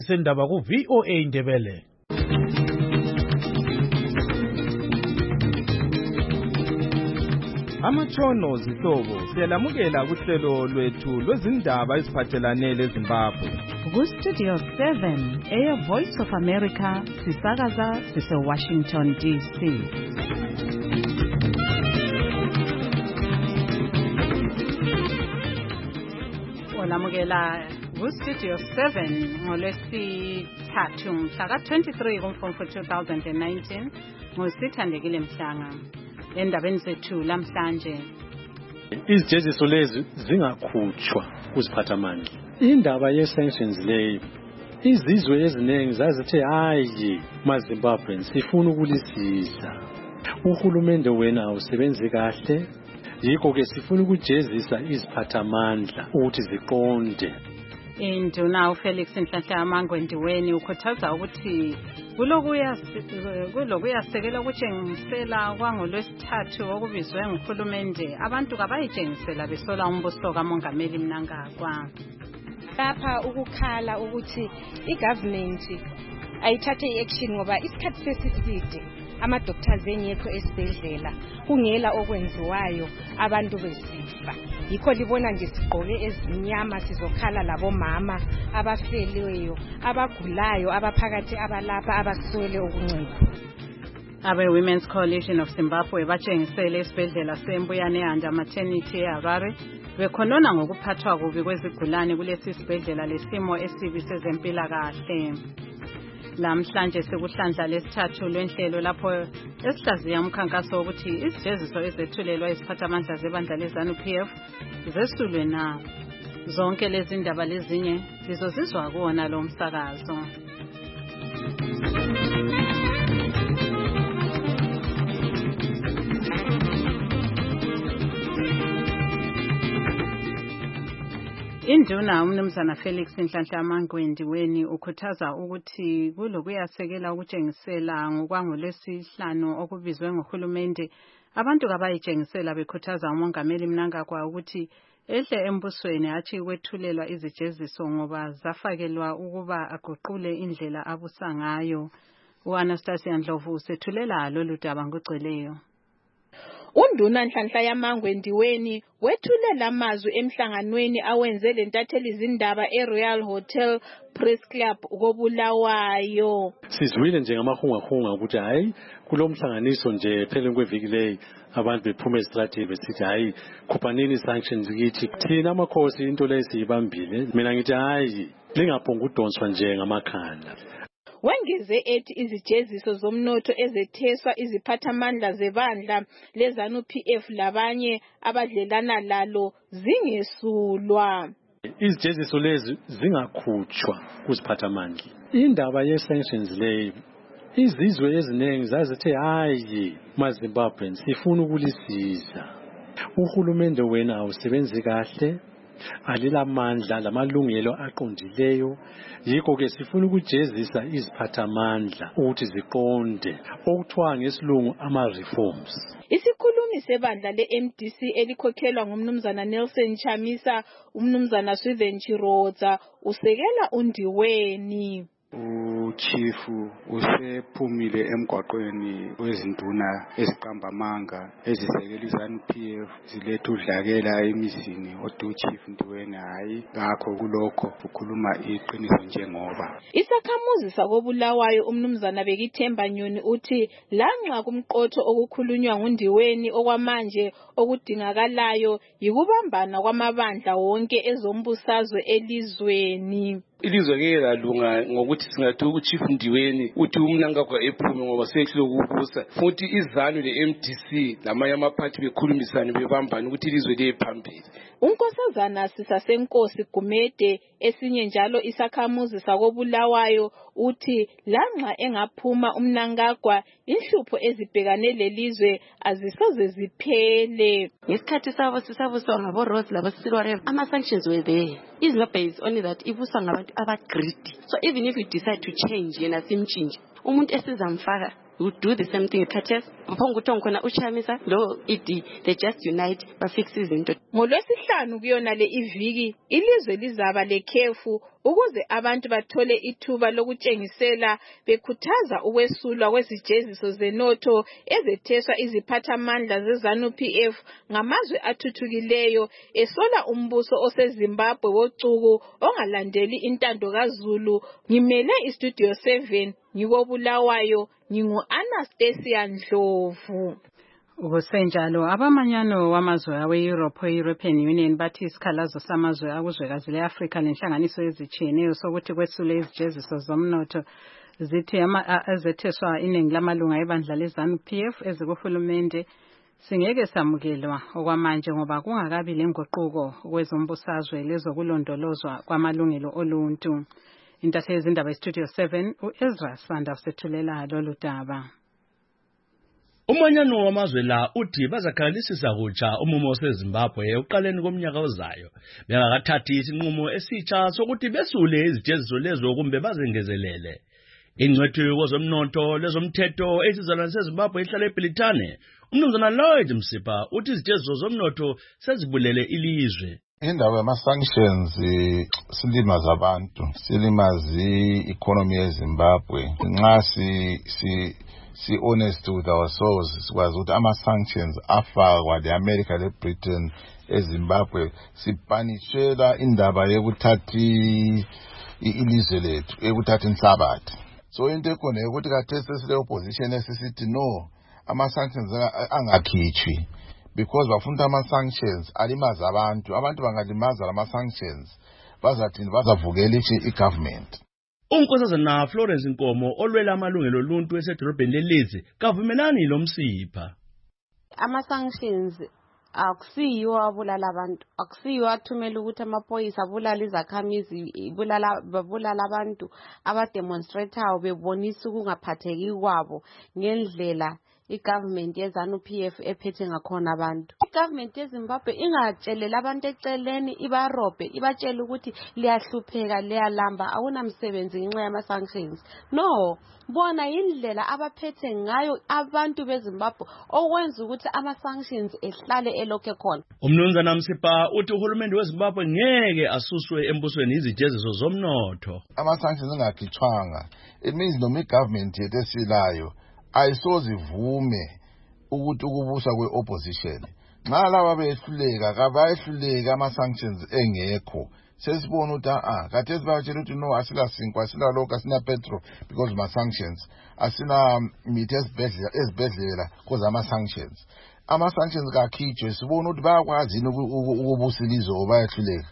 Sendaba ku VOA Indebele. Amatshono zihlobo siyalamukela kuhlelo lwethu lwezindaba eziphathelane leZimbabwe. Ku-Studio 7 Air Voice of America sisakaza sise-Washington DC. Olamukela ku-Studio 7 ngolwesithathu mhla ka-23 kuMfumfu 2019 ngosithandekile Mhlanga. Endabeni zethu lamhlanje, izijeziso lezi zingakhutshwa kuziphathamandla. Indaba ye-sanctions leyo, izizwe eziningi zazithe hayi maZimbabwe sifuna ukulisiza. Uhulumende wena awusebenzi kahle, yikho ke sifuna ukujezisa iziphathamandla ukuthi ziqonde. Induna uFelix Nhlanhla Mangwendiweni ukhuthaza ukuthi kulokuyasekela ukutshengisela kwangolwesithathu okubizwe nguhulumende abantu kabayitshengisela besola umbuso kaMongameli Mnangagwa. Lapha ukukhala ukuthi igovernment ayithathe i-action ngoba isikhathi sesiside ama-doctors engekho esibhedlela kungela okwenziwayo abantu besifa. Yikho libona nje sigqoke ezimnyama sizokhala labomama abafeleyo abagulayo abaphakathi abalapha abaswele ukuncipha. Abe-Women's Coalition of Zimbabwe batshengisele esibhedlela seMbuyane Handa Maternity eHarare bekhonona ngokuphathwa kubi kwezigulane kulesi sibhedlela lesimo esibi sezempilakahle. Lamhlanje sekuhlandla lesithathu lwenhlelo lapho esihlaziya umkhankaso wokuthi izijeziso ezethulelwa iziphathamandla zebandla leZANU-PF zesulwe na. Zonke lezi ndaba lezinye zizozizwa kuwona lo msakazo. Induna umnumzana Felix Nhlanhla Mangwendiweni ukhuthaza ukuthi kulokuyasekela ukutshengisela ngokwangolwesihlanu okubizwe ngohulumende abantu kabayitshengisela bekhuthaza uMongameli Mnangagwa ukuthi ehle embusweni athi kwethulelwa izijeziso ngoba zafakelwa ukuba aguqule indlela abusa ngayo. uAnastasia Ndlovu usethulela lolu daba ngogcweleyo. Unduna Nhlanhla yaMangwendiweni wethulela amazwi emhlanganweni awenze lentatheli izindaba eRoyal Hotel Press Club koBulawayo. Sizwile nje ngamahungahunga ukuthi hayi kulomhlanganiso nje phela kweviki leyi abantu bephuma estrategy besithi hayi khuphanini sanctions kithi thina amakhosi into lesiyibambile. Mina ngithi hayi lingaphonga udonswa nje ngamakhanda. Wengeze ethi izijeziso zomnotho ezetheswa iziphathamandla zebandla leZANU-PF labanye abadlelana lalo zingesulwa. Izijeziso lezi zingakhutshwa kuziphathamandla. Indaba ye-sanctions leyo, izizwe eziningi zazithe hayi maZimbabwe sifuna ukulisiza. Uhulumende wena awusebenzi kahle, alilamandla lamalungelo aqondileyo, yikho ke sifuna ukujezisa iziphathamandla ukuthi ziqonde okuthiwa ngesilungu ama-reforms. Isikhulumi sebandla le-MDC elikhokhelwa ngumnumzana Nelson Chamisa, umnumzana Swithen Chirodza usekela uNdiweni. Uchifu usephumile emgwaqweni wezinduna eziqamba amanga ezisekela iZANU-PF ziletha udlakela emizini oduchief Ndiweni hayi ngakho kulokho ukhuluma iqiniso njengoba. Isakhamuzi sakoBulawayo umnumzana Bekithemba Nyoni uthi lanxa kumqotho okukhulunywa nguNdiweni okwamanje okudingakalayo yikubambana kwamabandla wonke ezombusazwe elizweni. Ilizwe ngeke lalunga ngokuthi singathi uChief Ndiweni uthi uMnangagwa ephume ngoba sehlelo ukubusa futhi iZANU le-MDC lamanye amaphathi bekhulumisana bebambana ukuthi ilizwe liye phambili. Unkosazana Sisasenkosi Gumede esinye njalo isakhamuzi sakoBulawayo uthi lanxa engaphuma uMnangagwa inhlupho ezibhekane lelizwe azisoze ziphele. Ngesikhathi sabo sisabuswa ngabo Rose labo Silware ama-sanctions were there. iZimbabwe is only that ibuswa ngabantu aba-greedy. So even if we decide to change yena simchinje umuntu esizamfaka would do the same thing Kathes Mphongutonkhona uChamisa lo ID they just unite bafix izinto. NgoLwesihlanu kuyona le iviki ilizwe lizaba lekhefu ukuze abantu bathole ithuba lokutshengisela bekhuthaza ukwesulwa kwezijeziso zenotho ezetheswa iziphathamandla zeZANU-PF ngamazwe athuthukileyo esola umbuso oseZimbabwe wocuku ongalandeli intando kaZulu. Ngimele iStudio 7 ngikobulawayo ngingu-Anastasia Ndlovu. Kusenjalo abamanyano wamazwe awe-Europe European Union bathi isikhalazo samazwe akuzwekazi le-Afrika lenhlanganiso ezitshiyeneyo sokuthi kwesule izijeziso zomnotho zithi ezetheswa iningi lamalunga ebandla leZANU-PF ezikuhulumende singeke samukelwa okwamanje ngoba kungakabi lenguquko kwezombusazwe lezokulondolozwa kwamalungelo oluntu. Intatheli yezindaba eStudio 7 uEzra Sanda usethulela lolu daba. Umanyano wamazwe la uthi bazakhalisisa kutsha umumo waseZimbabwe ekuqaleni komnyaka ozayo bengakathathi isinqumo esitsha sokuthi besule izijeziso lezo kumbe bazengezelele. Ingcwethu kwezomnotho lezomthetho esizalwane seZimbabwe ihlala eBrithani uMnumzana Lloyd Msipha uthi izijeziso zomnotho sezibulele ilizwe. Indaba yama-sanctions silimaza abantu, silimaza i-economy yeZimbabwe. Nxa si honest with ourselves, sikwazi ukuthi ama-sanctions afakwa le-America le-Britain eZimbabwe sipanishela indaba yokuthatha ilizwe lethu, yokuthatha inhlabathi. So into ekhona ukuthi khathesi sesile opposition esisithi no, ama-sanctions angakhitshwi because bafuna ama-sanctions alimaza abantu bangalimaza lama-sanctions bazathini bazavukela i-government. Unkosazana Florence Nkomo olwela amalungelo oluntu esedolobheni lelizwe kavumelani lo Msipha. Ama-sanctions akusiyiwo abulala abantu, akusiyiwo athumela ukuthi amaphoyisa abulala izakhamizi, babulala abantu abademonstratayo bebonisa ukungaphatheki kwabo ngendlela i-government yeZANU-PF ephethe ngakhona abantu. I-government yeZimbabwe ingatshelela abantu eceleni ibarobhe, ibatshela ukuthi liyahlupheka, liyalamba, akunamsebenzi ngenxa yama-sanctions. No, bona indlela abaphethe ngayo abantu beZimbabwe okwenza ukuthi ama-sanctions ehlale elokhe khona. Umnumzana Msipha uthi uhulumende weZimbabwe ngeke asuswe embusweni izijeziso zomnotho. Ama-sanctions angakhitshwanga, it means noma i-government yethu esilayo ayisozivume ukuthi ukubuswa kwe-opposition. Nxa laba behluleka kabayehluleka ama-sanctions engekho. Sesibona ukuthi khathesi batshela ukuthi no, asila sinkwa, asila lokhu, asina petrol because ma-sanctions, asina mithi ezibhedlela because ama-sanctions. Ama-sanctions kakhitshwe sibona ukuthi bayakwazi ukubusa ilizwe or bayehluleka.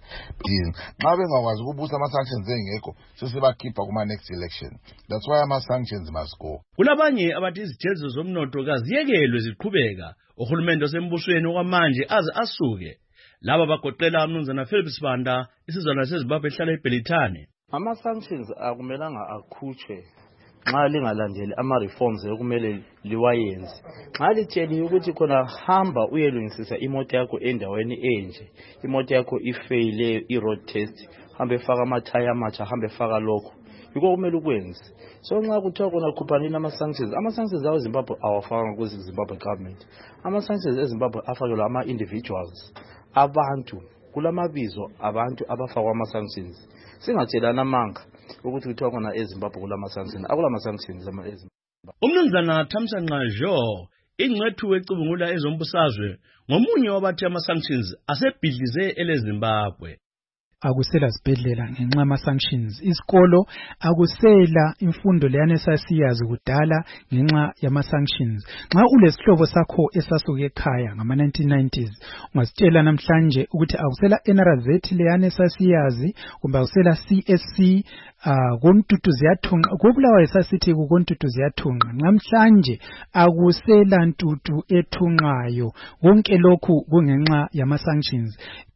Nxa bengakwazi ukubusa ama-sanctions engekho sesibakhipha kuma-next election. That's why ama-sanctions must go. Kulabanye abathi izijeziso zomnotho kaziyekelwe ziqhubeka uhulumende osembusweni okwamanje aze asuke. Laba bagoqela uMnumzana Philip Sibanda isizwana seZimbabwe ehlala eBrithani. Ama-sanctions akumelanga akhutshwe nxa lingalandeli ama-reforms ekumele liwayenze. Nxa litsheliwe ukuthi khona hamba uyelungisisa imoto yakho endaweni enje, imoto yakho ifeyile i-road test, hambe faka amathaya amatsha, hambe faka lokho, yiko kumele ukwenze. So nxa kuthiwa khona khuphanini ama-sanctions awo Zimbabwe awafakanga kuZimbabwe government. Ama-sanctions eZimbabwe afakelwa ama-individuals, abantu, kulamabizo abantu abafakwa ama-sanctions. Singatshelana amanga ukuthi kuthiwa khona eZimbabwe kulama-sanctions, akulama-sanctions eZimbabwe. Umnumzana Thamsanqa Jo ingcwethu ecubungula ezombusazwe ngomunye wabathi ama-sanctions asebhidlize eleZimbabwe. Akusela sibhedlela ngenxa yama-sanctions. Isikolo akusela imfundo leyana esasiyazi kudala ngenxa yama-sanctions. Nxa ulesihlobo sakho esasuke ekhaya ngama-1990s, ungasitshela namhlanje ukuthi akusela NRZ leyana esasiyazi kumbe akusela CSC, kontutu ziyathunqa, kobulawayo sasithi kontutu ziyathunqa. Namhlanje akusela ntutu ethunqayo. Konke lokhu kungenxa yama-sanctions.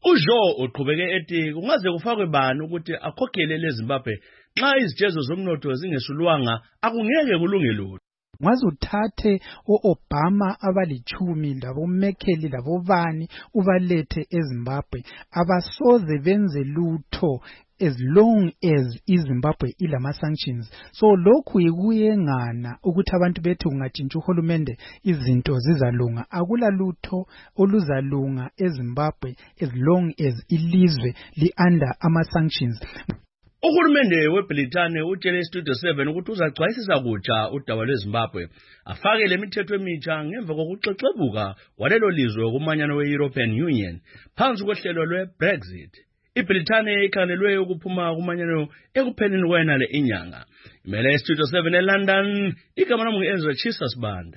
uJo uqhubeke ethi kungaze kufakwe bani ukuthi akhokhele leZimbabwe nxa izijezo zomnotho zingesulwanga akungeke kulunge lutho. Ngaze uthathe o-Obama abali10 laboMerkel labobani ubalethe eZimbabwe abasoze benze lutho as long as iZimbabwe ilama-sanctions. So lokhu yikuyengana ukuthi abantu bethu kungatshintsha uhulumende izinto zizalunga. Akula lutho oluzalunga eZimbabwe as long as ilizwe li under ama-sanctions. Uhulumende weBritane utshele iStudio 7 ukuthi uzacwayisisa kutsha udaba lweZimbabwe afake lemithetho emitsha ngemva kokuxexebuka kwalelo lizwe kumanyano we-European Union phansi kohlelo lwe-Brexit. iBritane ikhangelwe ukuphuma kumanyano ekupheleni kwenale inyanga. Imele iStudio 7 eLondon, igama lami ngu-Ezra Chisas Banda.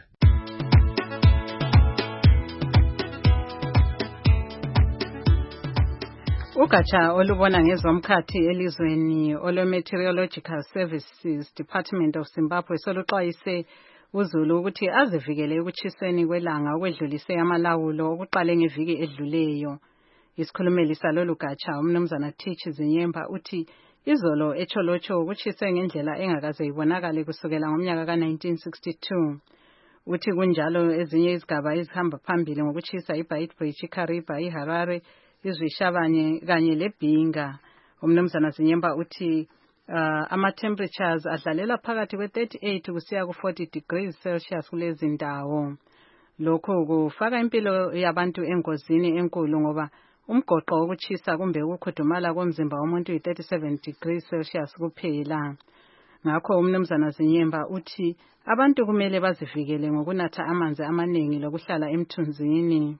Ugatsha olubona ngezomkhathi elizweni olwe-Meteorological Services Department of Zimbabwe soluxwayise uZulu ukuthi azivikele ekutshiseni kwelanga okwedlulise amalawulo okuqale ngeviki edluleyo. Isikhulumeli salolu gatsha umnumzana Tichi Zinyemba uthi izolo eCholocho kutshise ngendlela engakaze ibonakale kusukela ngomnyaka ka-1962. Uthi kunjalo ezinye izigaba ezihamba phambili ngokutshisa iBeitbridge, iKariba, iHarare, izwishabanye kanye leBhinga. Umnumzana Zinyemba uthi ama-temperatures adlalela phakathi kwe-38 kusiya ku-40 degrees Celsius kulezi ndawo. Lokho kufaka impilo yabantu engozini enkulu ngoba umgoqo wokutshisa kumbe ukukhudumala komzimba womuntu yi-37 degrees Celsius kuphela. Ngakho umnumzana Zinyemba uthi abantu kumele bazivikele ngokunatha amanzi amaningi lokuhlala emthunzini.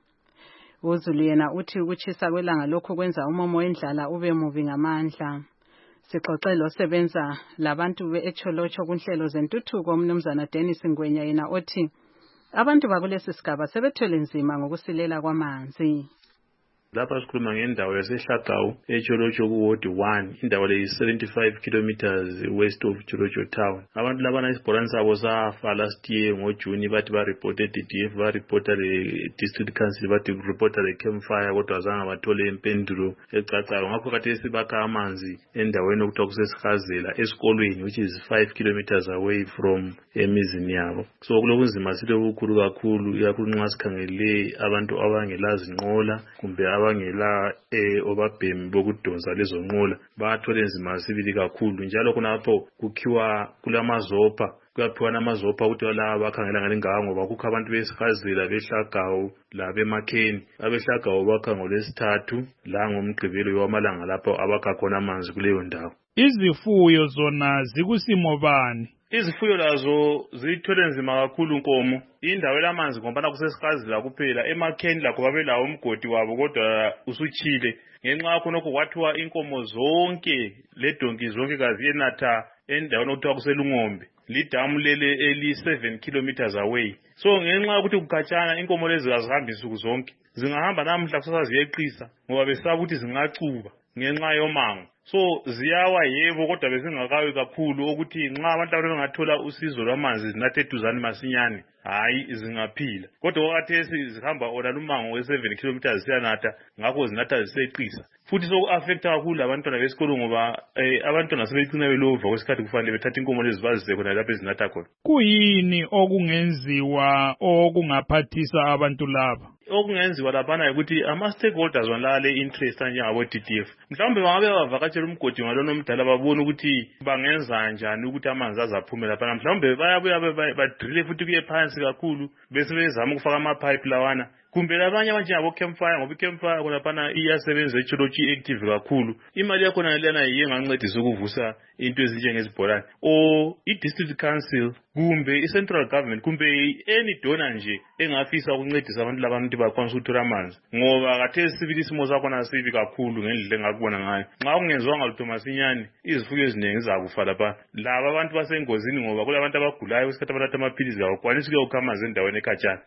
uZulu yena uthi ukutshisa kwelanga lokhu kwenza umomo wendlala ube mubi ngamandla. Sixoxele osebenza labantu beCholocho kunhlelo zentuthuko umnumzana Dennis Ngwenya yena othi abantu bakulesi sigaba sebethwele nzima ngokusilela kwamanzi. Lapha sikhuluma ngendawo yaseHlagawu eCholocho kuWard 1, indawo le 75 kilometers west of Cholocho town. Abantu labana isibholani sabo safa last year ngoJuni bathi ba reported DDF, ba reported the district council, bathi reported the campfire kodwa azange bathole impendulo ecacayo. Ngakho khathesi bakha amanzi endaweni okuthiwa kusesikhazela esikolweni which is 5 kilometers away from emizini yabo. So kulobunzima silobukhulu kakhulu ikakhulu nxa sikhangele abantu abangelazi nqola kumbe abangela obabhemi bokudonsa lezo nqola bathola nzima sibili kakhulu. Njalo kunapho kukhiwa kulamazopha, kuyaphiwa namazopha ukuthi laba bakhangela ngalingawa ngoba kukho abantu besikhazela beHlagawu labemakheni. AbeHlagawu bakha ngolwesithathu la ngomgqibelo wamalanga lapho abakha khona amanzi kuleyo ndawo. Izifuyo zona zikusimo bani? Izifuyo lazo zithwele nzima kakhulu nkomo. Indawo elamanzi ngoba kusesikhazela kuphela. Emakheni lakho babelawo umgodi wabo kodwa usutshile. Ngenxa yakho nokho kwathiwa inkomo zonke ledonki zonke kaziyenatha endaweni okuthiwa kuselungombe. Lidamu lele eli 7 kilometers away. So ngenxa ukuthi kukhatshana inkomo lezi azihambi insuku zonke. Zingahamba namhla kusasa ziyeqisa ngoba besaba ukuthi zingacuba ngenxa yomango. So ziyawa yebo kodwa bezingakawi kakhulu ukuthi nxa abantu abangathola usizo lwamanzi zinathe eduzane masinyane hayi zingaphila. Kodwa wakhathesi zihamba ona lumango we7 kilometers ziyanatha ngakho zinatha ziseqisa. Futhi so affecta kakhulu abantwana besikolo ngoba abantwana sebecina belova kwesikhathi kufanele bethatha inkomo lezi bazise khona lapho ezinatha khona. Kuyini okungenziwa okungaphathisa abantu laba? Okungenziwa laphana ukuthi ama-stakeholders walale interest njengabo-DDF mhlawumbe bangabe bavakatshela umgodi ngalona omdala babone ukuthi bangenza njani ukuthi amanzi azaphume laphana. Mhlawumbe bayabuya badrille futhi kuye phansi kakhulu bese bezama ukufaka amapipe lawana. Kumbe labanye abanjengabo campfire ngoba icampfire khonaphana iyasebenza eCholocho active kakhulu. Imali yakhona lena yiye ngancedisa ukuvusa into ezinjengezibholani. O i-district council kumbe i-central government kumbe any donor nje engafisa ukuncedisa abantu labantu bakwanisa ukuthola amanzi ngoba khathesi sibili isimo sakhona sibi kakhulu ngendlela engakubona ngayo. Nxa kungenzwanga lutho masinyane izifuyo eziningi zizakufa lapha. Laba abantu basengozini ngoba kulabantu abagulayo kwesikhathi abanatha amaphilisi kawakwanisi ukuyokha amanzi endaweni ekhatshana.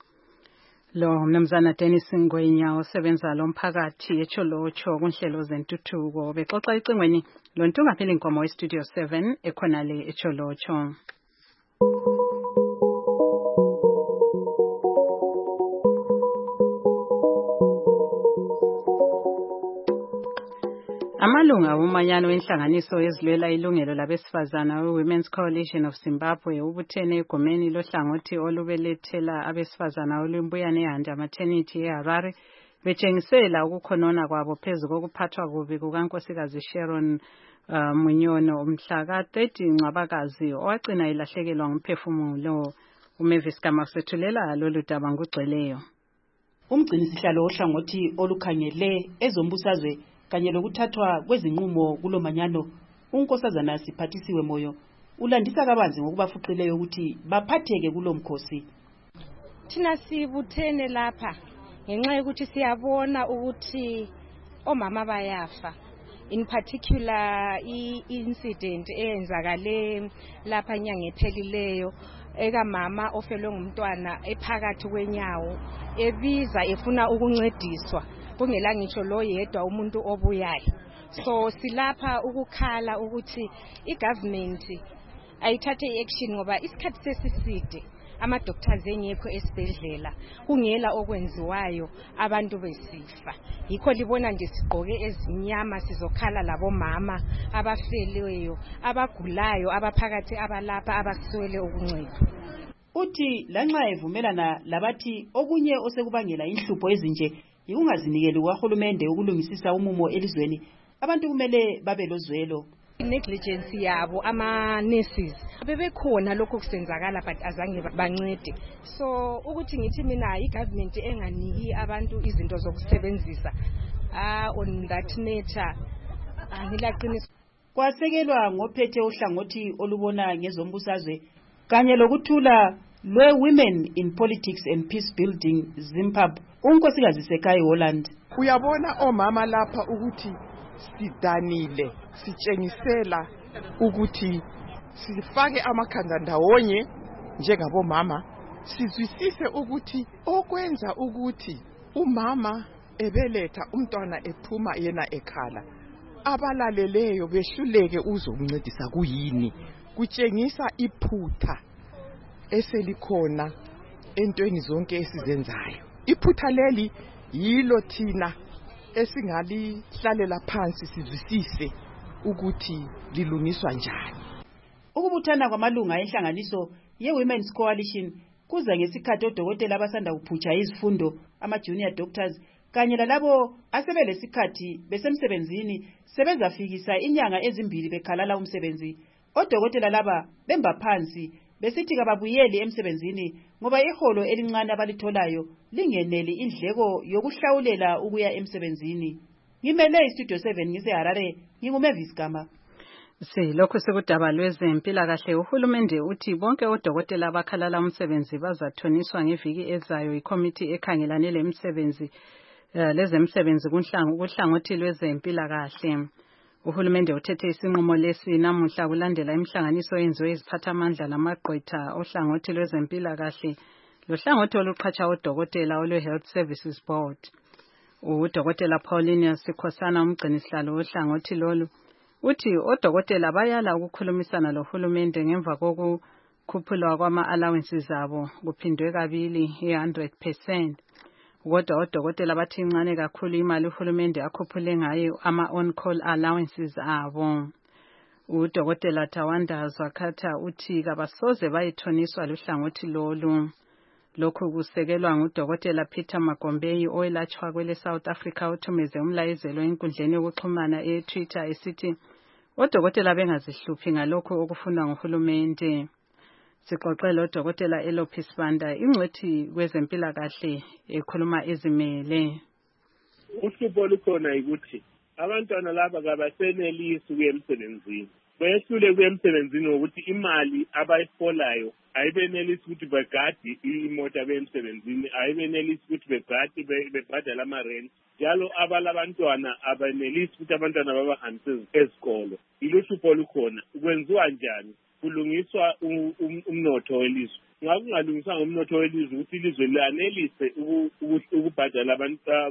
Lo mnumzana Dennis Ngwenya osebenza lomphakathi eCholocho kunhlelo zentuthuko bexoxa icingweni loNtungaphili Nkomo weStudio 7 ekhonale eCholocho. Amalunga omanyano wenhlanganiso ezilwela ilungelo labesifazana we-Women's Coalition of Zimbabwe ubuthene egomeni lohlangothi olubelethela abesifazana olumbuyane eHanda Maternity eHarare betshengisela ukukhonona kwabo phezu kokuphathwa kubi kukankosikazi Sharon Munyono umhla ka-30 Ncwabakazi owagcina ilahlekelwa ngumphefumulo. uMavis Gama usethulela lolu daba ngugcweleyo. Umgcini sihlalo ohlangothi olukhangele ezombusazwe kanye lokuthathwa kwezinqumo kulomanyano unkosazana Siphathisiwe Moyo ulandisa kabanzi ngokubafuqileyo ukuthi baphatheke kulo mkhosi. Thina sibuthene lapha ngenxa yokuthi siyabona ukuthi omama bayafa, in particular i-incident eyenzakale lapha inyanga ephelileyo ekamama ofelwe ngumntwana ephakathi kwenyawo ebiza efuna ukuncediswa kungela ngitsho lo yedwa umuntu obuyayo. So silapha ukukhala ukuthi i-government ayithathe i-action ngoba isikhathi sesiside ama-doctors engekho esibhedlela kungela okwenziwayo abantu besifa. Yikho libona nje sigqoke ezimnyama sizokhala labomama abafeleyo abagulayo abaphakathi abalapha abaswele ukuncedwa. Uthi lanxa evumelana labathi okunye osekubangela inhlupho ezinje yikungazinikeli kwahulumende ukulungisisa umumo elizweni, abantu kumele babe lozwelo. Negligence yabo ama-nurses bebekhona lokho kusenzakala but azange bancede. So ukuthi ngithi mina i-government enganiki abantu izinto zokusebenzisa on that nature angilaqiniso. Kwasekelwa ngophethe uhlangothi olubona ngezombusazwe kanye lokuthula lwe-Women in Politics and Peace Building Zimbabwe, unkosikazi Sekai Holland. Uyabona omama lapha ukuthi sidanile, sitshengisela ukuthi sifake amakhanda ndawonye njengabomama, sizwisise ukuthi okwenza ukuthi umama ebeletha umntwana ephuma yena ekhala, abalaleleyo behluleke uzomncedisa kuyini, kutshengisa iphutha eselikhona entweni zonke esizenzayo. Iphutha leli yilo thina esingalihlalela phansi sizwisise ukuthi lilungiswa njani. Ukubuthana kwamalunga enhlanganiso ye-Women's Coalition kuza ngesikhathi odokotela abasanda kuphutsha izifundo, ama-junior doctors kanye lalabo asebelesikhathi besemsebenzini sebezafikisa inyanga ezimbili bekhalala umsebenzi. Odokotela laba bemba phansi besithi kababuyeli emsebenzini ngoba iholo elincane abalitholayo lingeneli indleko yokuhlawulela ukuya emsebenzini. Ngimele iStudio 7 ngiseHarare, nginguMavis Gama. Lokho sekudaba lwezempilakahle, uhulumende uthi bonke odokotela abakhalala umsebenzi bazathoniswa ngeviki ezayo ikomiti ekhangelane lezemsebenzi kuhlangothi lwezempilakahle. Uhulumende uthethe isinqumo lesi namuhla kulandela imihlanganiso yenziwe iziphathamandla lamagqwetha ohlangothi lwezempilakahle lohlangothi oluqhatsha odokotela olwe-Health Services Board. Udokotela Pauline Sikhosana, umgcinisihlalo wohlangothi lolu, uthi odokotela bayala ukukhulumisana lohulumende ngemva kokukhuphulwa kwama-allowances abo kuphindwe kabili 100%. Kodwa odokotela bathi incane kakhulu imali uhulumende akhuphule ngayo ama-on-call allowances abo. Udokotela Tawanda Zwakatha uthi kabasoze bayithoniswa luhlangothi lolu. Lokhu kusekelwa ngudokotela Peter Magombeyi owelatshwa kwele South Africa othumeze umlayezelo enkundleni yokuxhumana e-Twitter esithi odokotela bengazihluphi ngalokhu okufunwa nguhulumende. Sixoxele udokotela Elopis Banda, ingcwethi kwezempilakahle ekhuluma ezimele. Uhlupho olukhona ukuthi abantwana laba kabasenelisi ukuya emsebenzini. Behlule ukuya emsebenzini ngokuthi imali abayifolayo ayibenelisi ukuthi begadi imota bemsebenzini, ayibenelisi ukuthi bebhadala ama-rent. Njalo abalabantwana abenelisi ukuthi abantwana babahambise ezikolo. Iluhlupho olukhona. Kwenziwa njani? Kulungiswa umnotho welizwe. Ngakungalungiswa ngomnotho welizwe ukuthi ilizwe lanelise ukubhadala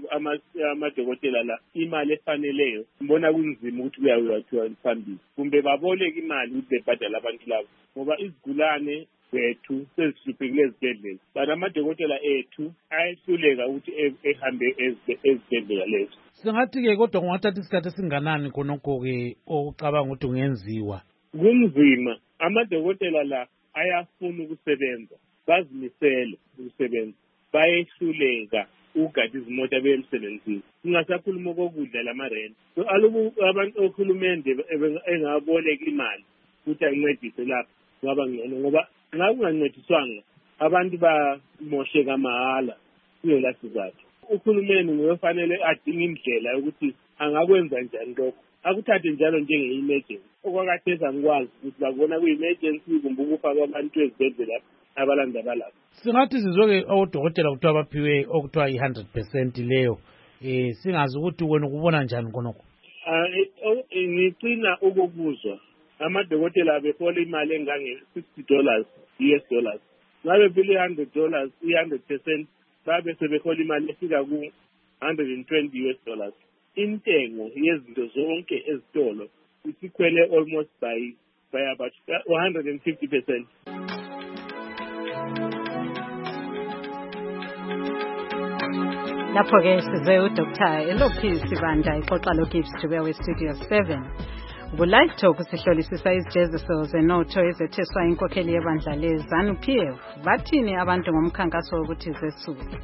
amadokotela la imali efaneleyo. Mbona kunzima ukuthi kuyawathiwa phambili. Kumbe baboleke imali ukuthi bebhadala abantu labo. Ngoba izigulane bethu sezihluphekile ezibhedlela. Bana amadokotela ethu ayehluleka ukuthi ehambe ezibhedlela lezo. Singathi-ke kodwa kungathatha isikhathi esinganani khonokho-ke okucabanga ukuthi kungenziwa? Kunzima. Amadokotela la ayafuna ukusebenza, bazimisele ukusebenza, bayehluleka ukugada izimota bemsebenzini. Kungasakhuluma kokudla lamarent. So abantu ohulumende engaboleka imali ukuthi ayincedise lapho ngaba ngcono, ngoba nxa kungancediswanga abantu bamosheka mahala kuyo la sizathu. Uhulumende ngofanele adinga indlela ukuthi angakwenza njani lokho. akuthathe njalo njenge-emergency. Okwakhathesi angikwazi ukuthi bakubona kuyi-emergency kumbe ukufaka abantu ezibhedlela abalanda balapha. Singathi sizwe-ke odokotela kuthiwa baphiwe okuthiwa i-100% leyo singazi ukuthi wena ukubona njani khonokho. Ngicina ukukuzwa amadokotela abehola imali engange-$60 US. Ngabe phile $100 i-100% babe sebehola imali efika ku-$120 US. Intengo yezinto zonke ezitolo isikhwele almost by about 150%. Lapho-ke size uDr. Elophis Sibanda ixoxa loGibbs Dube weStudio 7. Ku-Live Talk sihlolisisa izijeziso zenotho ezetheswa inkokheli yebandla le-ZANU-PF. Bathini abantu ngomkhankaso wokuthi zesuke?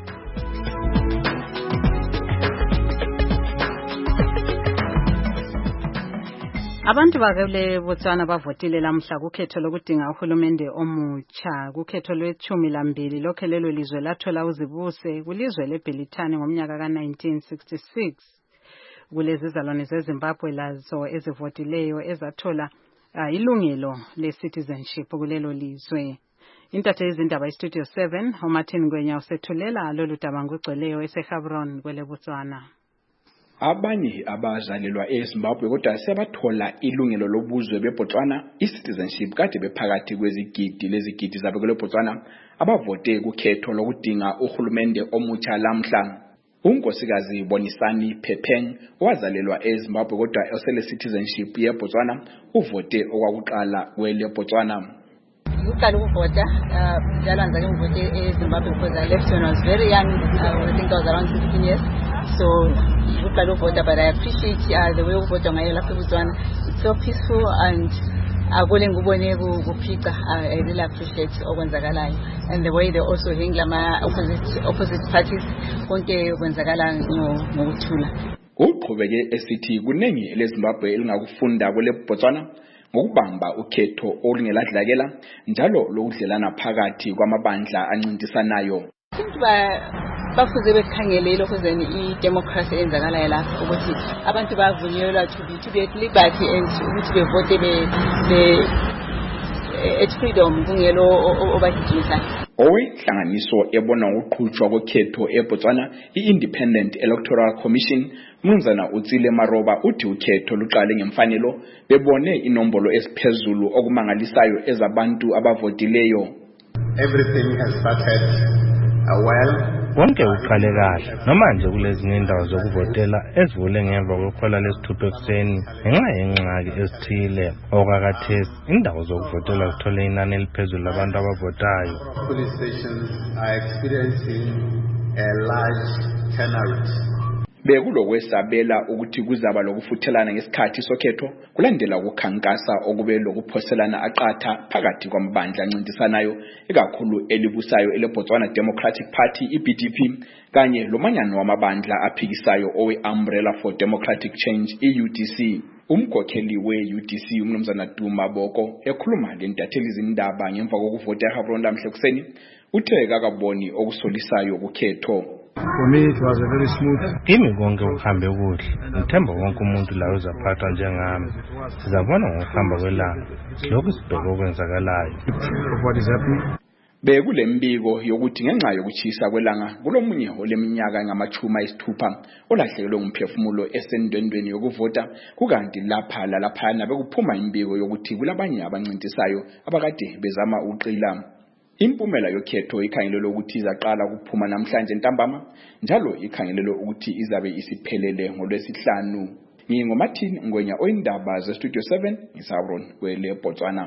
Abantu bakule Botswana bavotile lamhla kukhetho lokudinga uhulumende omutsha. Kukhetho lwe-12 lokho lelo lizwe lathola uzibuse kulizwe leBelitani ngomnyaka ka-1966. Kulezi zalwane zeZimbabwe lazo ezivotileyo ezathola ilungelo le-citizenship kulelo lizwe. Intathe izindaba iStudio 7 uMartin Ngwenya usethulela lolu daba ngugcweleyo eseHabron kwele Botswana. Abanye abazalelwa eZimbabwe kodwa sebathola ilungelo lobuzwe beBotswana i-citizenship kade bephakathi kwezigidi lezigidi zabo kwele Botswana abavote kukhetho lokudinga uhulumende omutsha lamhla. Unkosikazi Bonisani Phepeng owazalelwa eZimbabwe kodwa osele citizenship yeBotswana uvote okwakuqala kwele Botswana. Uqala ukuvota njalo anzake ngivote eZimbabwe because I left when I was very young. I think I was around 15 years. So uqala ukuvota, but I appreciate the way uvota ngayo lapha eBotswana. It's so peaceful and akule ngubone kuphica. I really appreciate okwenzakalayo and the way they also handle ama opposite parties konke kwenzakala ngokuthula. Uqhubeke esithi kunengi eleZimbabwe elingakufunda kwele Botswana ngokubamba ukhetho olingeladlakela njalo lokudlelana phakathi kwamabandla ancintisanayo. Bafuze bekhangele lokho zeni i-democracy enzakalayo lapho ukuthi abantu bavunyelwa to be at liberty and ukuthi bevote at freedom kungelo obagijimisa. Owenhlanganiso ebona ukuqhutshwa kokhetho eBotswana i-Independent Electoral Commission Mnumzana Utsile Maroba uthi ukhetho luqale ngemfanelo bebone inombolo esiphezulu okumangalisayo ezabantu abavotileyo. Everything has started well. Konke uqale kahle noma nje kulezinye indawo zokuvotela ezivule ngemva kwekhola lesithupha ekuseni ngenxa yengxaki ezithile okakathesi indawo zokuvotela zithole inani eliphezulu labantu abavotayo. Police stations are experiencing a large turnout. Bekulokwesabela ukuthi kuzaba lokufuthelana ngesikhathi sokhetho kulandela ukukhankasa okube lokuphoselana aqatha phakathi kwamabandla ancintisanayo ikakhulu elibusayo eleBotswana Democratic Party iBDP kanye lomanyano wamabandla aphikisayo owe-Umbrella for Democratic Change iUDC. Umkhokheli we-UDC uMnumzana Duma Boko ekhuluma ngentatheli izindaba ngemva kokuvota eHabron lamhla kuseni uthe kakaboni okusolisayo kukhetho. For me it was a very smooth. Kimi konke kuhambe kuhle. Ngithemba wonke umuntu la uzaphathwa njengami. Sizabona ngokuhamba kwelanga. Lokhu sibheke okwenzakalayo. What is happening? Bekulembiko yokuthi ngenxa yokuchisa kwelanga kulomunye oleminyaka engama-60 olahlekelwe ngumphefumulo esendwendweni yokuvota kukanti lapha lalaphana bekuphuma imbiko yokuthi kulabanye abancintisayo abakade bezama uqila. Impumela yokhetho ikhangelelwe ukuthi izaqala ukuphuma namhlanje ntambama njalo ikhangelelwe ukuthi izabe isiphelele ngoLwesihlanu. NgingoMartin Ngwenya oyindaba zeStudio 7 ngisaBron kwele Botswana.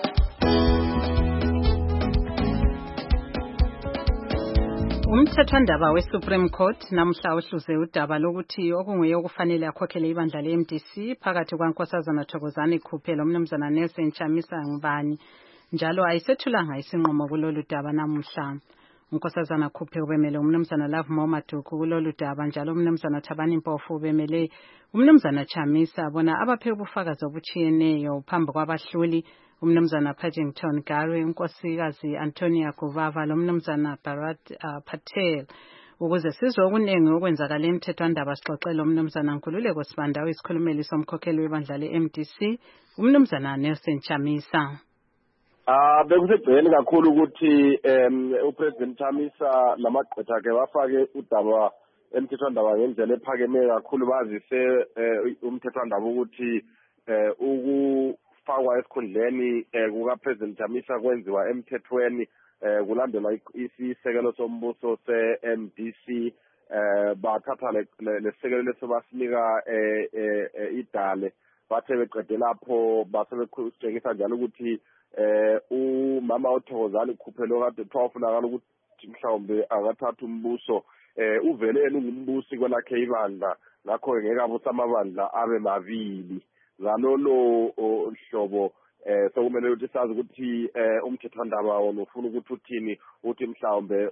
Umthethwandaba weSupreme Court namhla uhluze udaba lokuthi okunguye okufanele akhokhele ibandla leMDC phakathi kwaNkosazana Thokozani Khuphela uMnumzana Nelson Chamisa ngubani njalo ayisethulanga isinqumo kulolu daba namuhla. Unkosazana Khuphela ubemele uMnumzana Love Momaduku kulolu daba njalo uMnumzana Thabani Mpofu ubemele uMnumzana Chamisa bona abaphe ubufakazi obuchiyeneyo phambi kwabahluli uMnumzana Paddington Gary, unkosikazi Antonia Guvava, lo uMnumzana Bharat Patel. ukuze sizwe okuningi okwenzakala emthethwandaba sixoxele umnumzana Nkululeko Sibandawo isikhulumeli somkhokheli webandla le-MDC umnumzana Nelson Chamisa. Bekusegcwele kakhulu ukuthi uPresident Chamisa lamagqwetha ke wafake udaba emthethwandaba ngendlela ephakeme kakhulu bazise umthethwandaba ukuthi ukufakwa esikhundleni kukaPresident Chamisa kwenziwa emthethweni kulandelwa isisekelo sombuso se-MDC bathatha lesekelo lesibasinika idale bathe beqede lapho base bekutshengisa njalo ukuthi umama uThokozani Khuphelo kade kwafunakala ukuthi mhlawumbe akathatha umbuso uvele yena ungumbusi kwelakhe ibandla ngakho ngeke abusa amabandla abe mabili ngalolo hlobo sokumele ukuthi sazi ukuthi umthethwandaba wona ufuna ukuthi uthini uthi mhlawumbe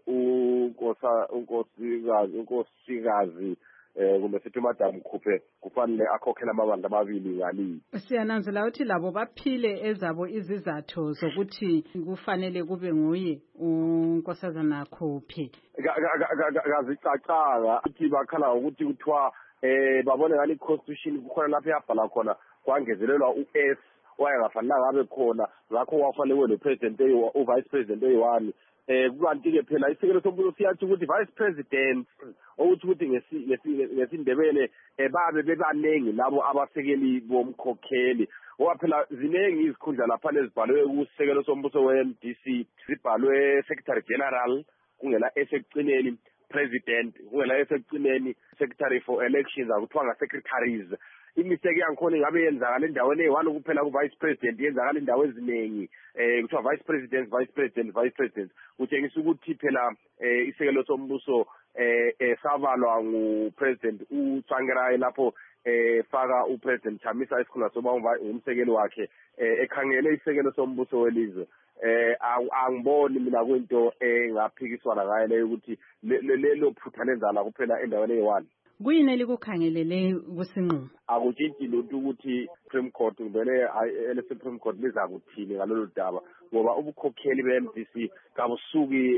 unkosikazi kumbe sithi uMadam Khuphe kufanele akhokhele amabandla amabili ngalini. Siyananzela ukuthi labo baphile ezabo izizathu zokuthi kufanele kube nguye unkosazana Khuphe. Kazicacanga ukuthi bakhala ukuthi kuthiwa babone ngani constitution kukhona lapho yabhala khona kwangezelelwa u-S wayengafanelanga abe khona ngakho wafanele lo president vice president eyi-1 kukanti ke phela isekelo sombuso siyathi ukuthi vice president ukuthi ngesindebele babe bebanengi labo abasekeli bomkhokheli ngoba phela ziningi izikhundla lapha lezibhalwe kusekelo sombuso we-MDC zibhalwe secretary general kungela esekucineni president kungela esekucineni secretary for elections akuthiwa nga-secretaries imistake yangikhona ngabe yenzakala endaweni eyi-1 kuphela ku-vice president yenzakala indawo eziningi kuthiwa vice president kutshengisa ukuthi phela isekelo sombuso sabalwa ngupresident uTsvangirai lapho faka upresident Chamisa esikhundla soba ngumsekeli wakhe ekhangele isekelo sombuso welizwe angiboni mina kwinto engaphikiswana ngayo leyo ukuthi lelo phutha lenzala kuphela endaweni eyi-1. Kuyini elikukhangelele kusinqumo? Akutshintshi lutho ukuthi Supreme Court ngibele Supreme Court liza kuthini ngalolu daba ngoba ubukhokheli be-MDC kabusuki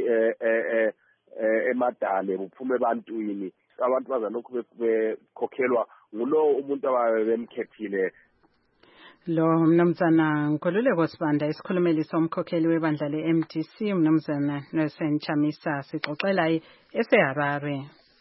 emadale buphume ebantwini abantu bazalokhu bekhokhelwa ngulo umuntu ababemkhethile. Lo mnumzana Nkululeko Sibanda isikhulumeli somkhokheli webandla le-MDC umnumzana Nelson Chamisa sixoxela eseHarare.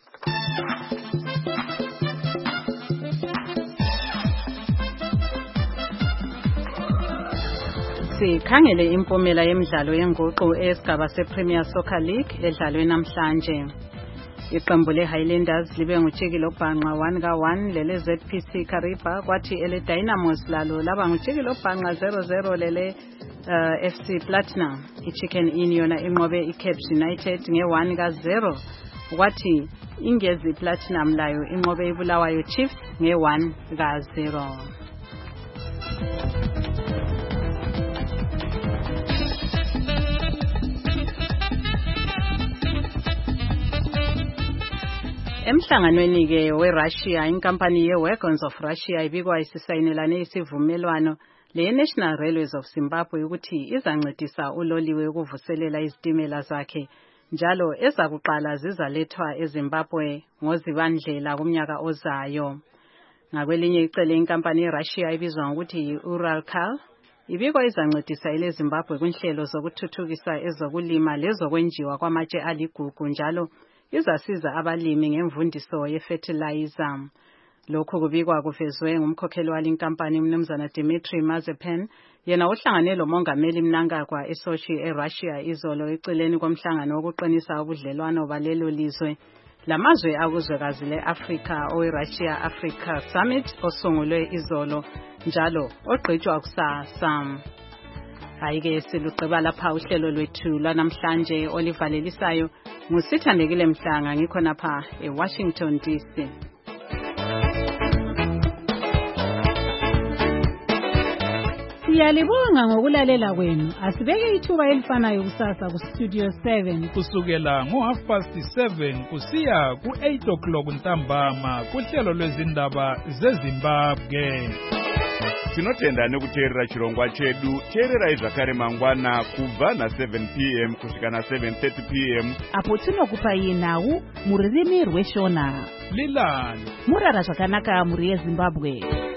Sikhangele impumela yemidlalo yenguqu esigaba sePremier Soccer League edlalwe namhlanje. Iqembu leHighlanders libe ngujikilo bhanqa 1-1 lele ZPC Kariba kwathi ele Dynamos lalo laba ngujikilo bhanqa 0-0 lele FC Platinum. iChicken Inn yona inqobe iCaps United nge1-0 kwathi Ingezi Platinum layo inqobe iBulawayo Chiefs nge1-0. Emhlanganweni ke weRussia inkampani yeWagons of Russia ibikwa isisayinelane isivumelwano leNational Railways of Zimbabwe ukuthi izancedisa uloliwe ukuvuselela izitimela zakhe njalo ezakuqala zizalethwa eZimbabwe ngozibandlela kumnyaka ozayo. Ngakwelinye icele inkampani yeRussia ibizwa ngokuthi Uralkal ibikwa izancedisa eleZimbabwe kunhlelo zokuthuthukisa ezokulima lezokwenjiwa kwamatshe aligugu njalo izasiza abalimi ngemvundiso yefertilizer. Lokhu kubikwa kuvezwe ngumkhokheli walinkampani umnumzana Dmitry Mazepan yena uhlangane lomongameli Mnangagwa eSochi eRussia izolo eceleni komhlangano wokuqinisa ubudlelwano balelo lizwe lamazwe akuzwekazi leAfrika oweRussia Africa Summit osungulwe izolo njalo ogqitshwa kusasa. Hayike siluqeba lapha uhlelo lwethu lwanamhlanje olivalelisayo ngusithandekile Mhlanga ngikhona lapha eWashington DC. Siyalibonga ngokulalela kwenu. Asibeke ithuba elifanayo kusasa ku Studio 7 kusukela ngo7:30 kusiya ku8 o'clock ntambama kuhlelo lwezindaba zeZimbabwe. tinotenda nekuteerera chirongwa chedu. Teererai zvakare mangwana kubva na7 p.m. kusvika na7:30 p.m. apo tinokupai nhau mururimi rweshona. Lilani murara zvakanaka muri yeZimbabwe.